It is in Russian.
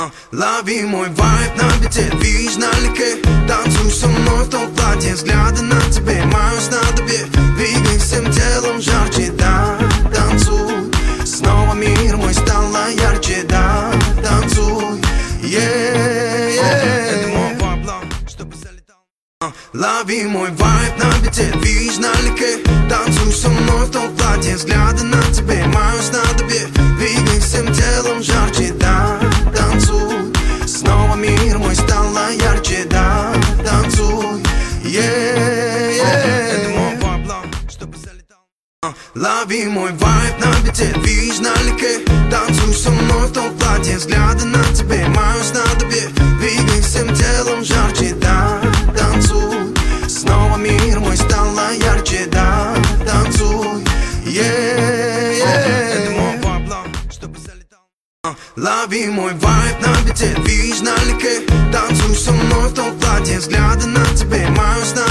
Лови мой вайб на бите, видишь налегке. Танцуй со мной в том платье, взгляды на тебе, мое снадобье. Двигай всем телом жарче, да, танцуй. Снова мир мой стало ярче, да, танцуй. Это мой вайб, чтобы залетал. Лови мой вайб на бите, видишь налегке. Танцуй со мной в том платье, взгляды на тебе, мое снадобье. Двигай всем телом жарче, да, танцуй. Снова мир мой стало ярче, да, танцуй. Это мой вайб, чтобы залетал. Лови мой вайб на бите, видишь налегке. Танцуй со мной в том платье, взгляды на тебе, мое снадобье. Двигай всем телом жарче, да, танцуй. Снова мир мой стало ярче, да, танцуй. Это мой вайб, чтобы залетал. Лови мой вайб на бите, видишь налегке. Танцуй со мной в том платье, взгляды на тебе, мое снадобье.